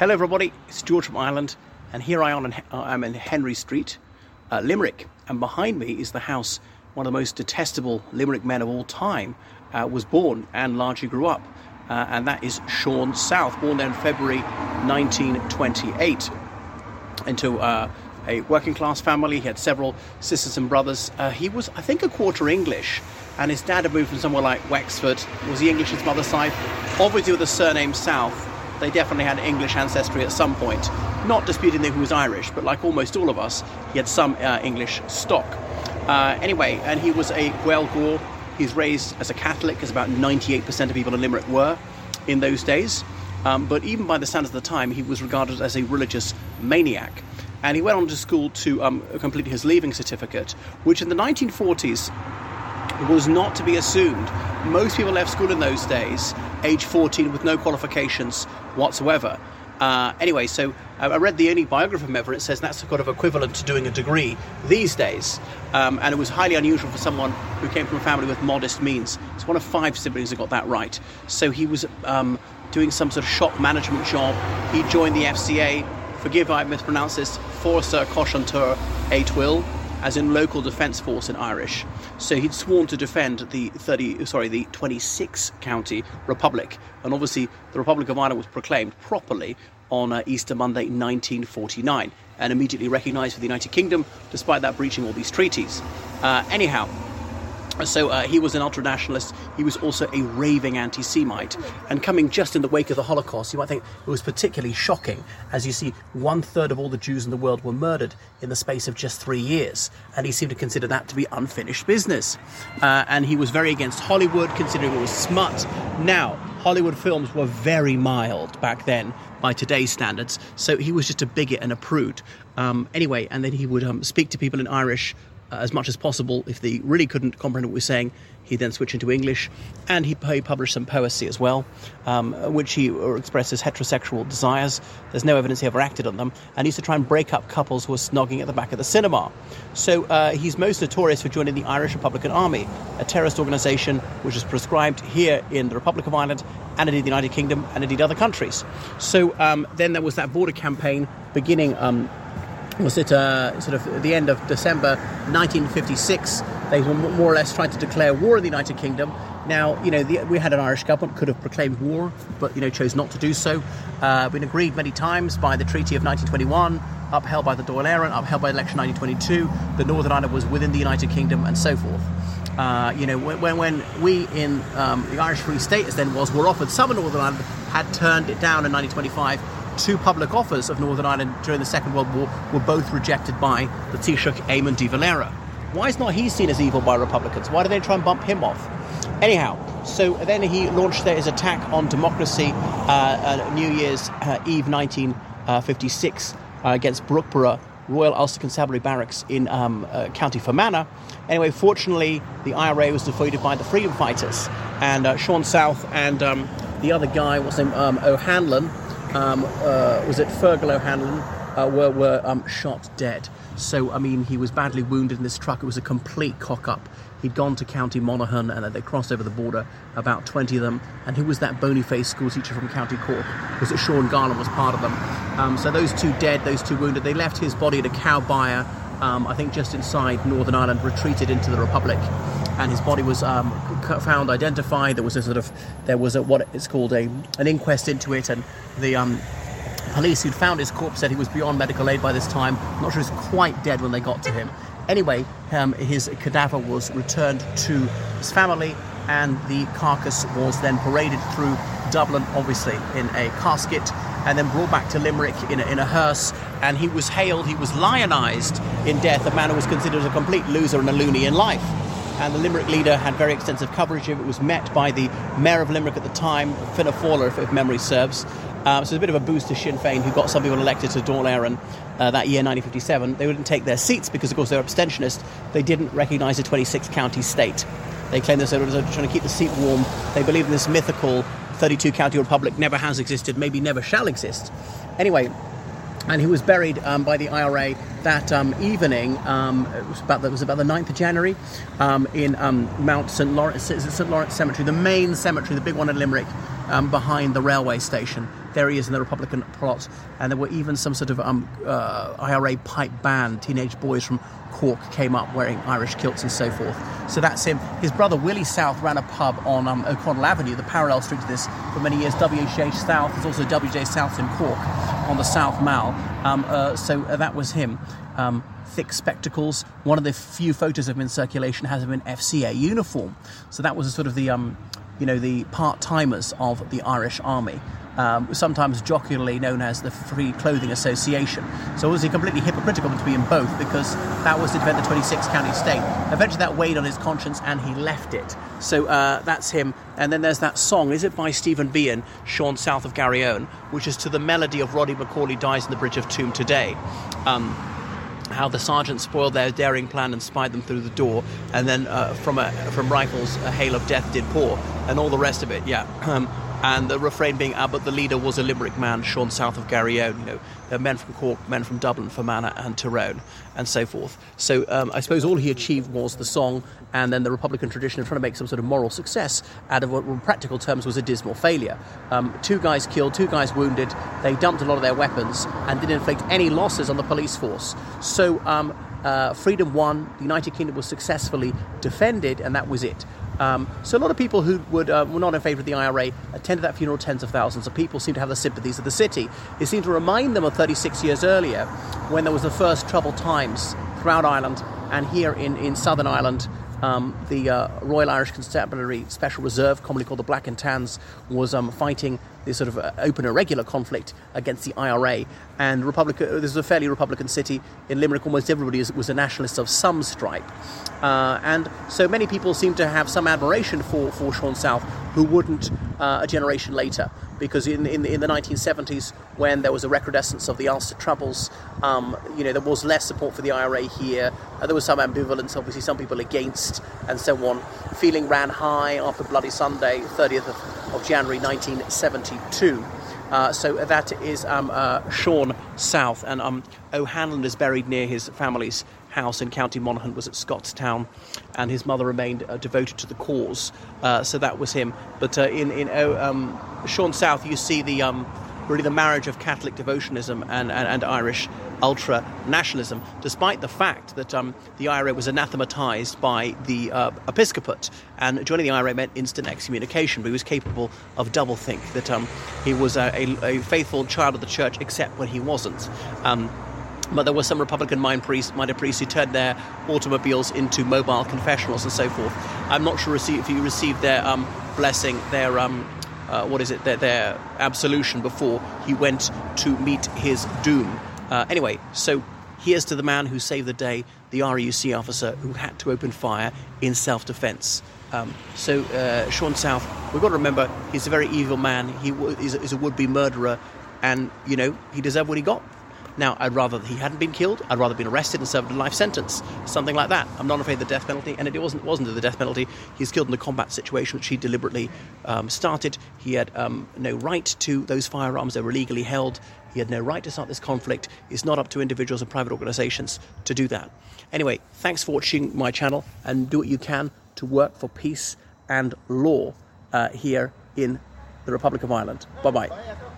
Hello everybody, it's George from Ireland, and here I'm in Henry Street, Limerick, and behind me is the house one of the most detestable Limerick men of all time was born and largely grew up, and that is Sean South, born there in February 1928 into a working class family. He had several sisters and brothers. He was, I think, a quarter English, and his dad had moved from somewhere like Wexford. Was he English his mother's side? Obviously with the surname South, they definitely had English ancestry at some point. Not disputing that he was Irish, but like almost all of us, he had some English stock. Anyway, and he was a Gaeilgeoir. He's raised as a Catholic, as about 98% of people in Limerick were in those days. But even by the standards of the time, he was regarded as a religious maniac. And he went on to school to complete his leaving certificate, which in the 1940s was not to be assumed. Most people left school in those days, age 14, with no qualifications whatsoever. Anyway, so I read the only biography of him ever. It says that's sort of equivalent to doing a degree these days. And it was highly unusual for someone who came from a family with modest means. It's one of 5 siblings who got that right. So he was doing some sort of shop management job. He joined the FCA, forgive I mispronounce this, Fórsa Coisiúntóir Éadmhail, as in local defence force in Irish. So he'd sworn to defend the 26 county republic, and obviously the Republic of Ireland was proclaimed properly on Easter Monday 1949, and immediately recognised for the United Kingdom, despite that breaching all these treaties. So he was an ultranationalist. He was also a raving anti-Semite. And coming just in the wake of the Holocaust, you might think it was particularly shocking. As you see, 1/3 of all the Jews in the world were murdered in the space of just 3 years. And he seemed to consider that to be unfinished business. And he was very against Hollywood, considering it was smut. Now, Hollywood films were very mild back then by today's standards. So he was just a bigot and a prude. Anyway, and then he would speak to people in Irish as much as possible. If they really couldn't comprehend what we were saying, he'd then switch into English, and he published some poesy as well, which he expressed his heterosexual desires. There's no evidence he ever acted on them, and he used to try and break up couples who were snogging at the back of the cinema. So he's most notorious for joining the Irish Republican Army, a terrorist organisation which is proscribed here in the Republic of Ireland, and indeed the United Kingdom, and indeed other countries. So then there was that border campaign beginning was it sort of at the end of December 1956. They were more or less trying to declare war in the United Kingdom. Now, we had an Irish government, could have proclaimed war, but, chose not to do so. Been agreed many times by the Treaty of 1921, upheld by the Dáil Éireann, upheld by election 1922, that Northern Ireland was within the United Kingdom, and so forth. When we in the Irish Free State, as then was, were offered some of Northern Ireland, had turned it down in 1925. 2 public offers of Northern Ireland during the Second World War were both rejected by the Taoiseach Eamon de Valera. Why is not he seen as evil by Republicans? Why do they try and bump him off? Anyhow, so then he launched his attack on democracy New Year's Eve 1956 against Brookborough Royal Ulster Constabulary Barracks in County Fermanagh. Anyway, fortunately, the IRA was defeated by the freedom fighters, and Sean South and the other guy, what's his name, O'Hanlon, was it Fergal O'Hanlon, were shot dead. So, he was badly wounded in this truck. It was a complete cock-up. He'd gone to County Monaghan, and they crossed over the border, about 20 of them. And who was that bony-faced schoolteacher from County Cork? Was it Sean Garland was part of them? So those 2 dead, those 2 wounded. They left his body at a cow byre, I think just inside Northern Ireland, retreated into the Republic. And his body was found, identified. There was what it's called an inquest into it, and the police who'd found his corpse said he was beyond medical aid by this time. I'm not sure he was quite dead when they got to him. Anyway, his cadaver was returned to his family, and the carcass was then paraded through Dublin, obviously in a casket, and then brought back to Limerick in a hearse. And he was hailed, he was lionised in death, a man who was considered a complete loser and a loony in life. And the Limerick leader had very extensive coverage of it. It was met by the mayor of Limerick at the time, Fianna Fáil, if memory serves. So it's a bit of a boost to Sinn Féin, who got some people elected to Dáil Éireann that year, 1957. They wouldn't take their seats because, of course, they were abstentionist. They didn't recognise a 26-county state. They claimed they were trying to keep the seat warm. They believed in this mythical 32-county republic never has existed, maybe never shall exist. Anyway, and he was buried by the IRA that evening. It was about the 9th of January in Mount St. Lawrence. Is it St. Lawrence Cemetery, the main cemetery, the big one in Limerick, behind the railway station. There he is in the Republican plot, and there were even some sort of IRA pipe band. Teenage boys from Cork came up wearing Irish kilts and so forth. So that's him. His brother Willie South ran a pub on O'Connell Avenue, the parallel street to this, for many years. WJ South. There's also WJ South in Cork on the South Mall. So that was him. Thick spectacles. One of the few photos of him in circulation has him in FCA uniform. So that was sort of the the part-timers of the Irish Army. Sometimes jocularly known as the Free Clothing Association. So it was completely hypocritical to be in both, because that was to defend the 26th county state. Eventually that weighed on his conscience and he left it. So that's him. And then there's that song, is it by Stephen Behan, Sean South of Garryowen, which is to the melody of Roddy McCauley Dies in the Bridge of Toome Today. How the sergeant spoiled their daring plan and spied them through the door, and then from rifles a hail of death did pour, and all the rest of it, and the refrain being, but the leader was a Limerick man, Sean South of Garryowen. There are men from Cork, men from Dublin, Fermanagh and Tyrone, and so forth. So I suppose all he achieved was the song, and then the Republican tradition of trying to make some sort of moral success out of what in practical terms was a dismal failure. 2 guys killed, 2 guys wounded. They dumped a lot of their weapons and didn't inflict any losses on the police force. So freedom won, the United Kingdom was successfully defended, and that was it. So a lot of people who were not in favour of the IRA attended that funeral. Tens of thousands of people seem to have the sympathies of the city. It seemed to remind them of 36 years earlier, when there was the first troubled times throughout Ireland, and here in Southern Ireland, the Royal Irish Constabulary Special Reserve, commonly called the Black and Tans, was fighting this sort of open irregular conflict against the IRA. And this is a fairly Republican city. In Limerick, almost everybody was a nationalist of some stripe. And so many people seem to have some admiration for Sean South, who wouldn't a generation later. Because in the 1970s, when there was a recrudescence of the Ulster Troubles, there was less support for the IRA here. There was some ambivalence, obviously, some people against, and so on. Feeling ran high after Bloody Sunday, 30th of January 1972. So that is Sean South, and O'Hanlon is buried near his family's house in County Monaghan, was at Scottstown, and his mother remained devoted to the cause. So that was him. But in Sean South, you see the really the marriage of Catholic devotionism and Irish ultra-nationalism, despite the fact that the IRA was anathematized by the episcopate, and joining the IRA meant instant excommunication, but he was capable of doublethink, that he was a faithful child of the church, except when he wasn't. But there were some Republican minded priests who turned their automobiles into mobile confessionals and so forth. I'm not sure if you received their blessing, their their absolution before he went to meet his doom. Anyway, so here's to the man who saved the day, the RUC officer who had to open fire in self-defense. Sean South, we've got to remember, he's a very evil man. He's a would-be murderer, and, he deserved what he got. Now, I'd rather he hadn't been killed. I'd rather been arrested and served a life sentence, something like that. I'm not afraid of the death penalty, and it wasn't the death penalty. He's killed in a combat situation which he deliberately started. He had no right to those firearms. They were illegally held. He had no right to start this conflict. It's not up to individuals and private organisations to do that. Anyway, thanks for watching my channel, and do what you can to work for peace and law here in the Republic of Ireland. Bye-bye.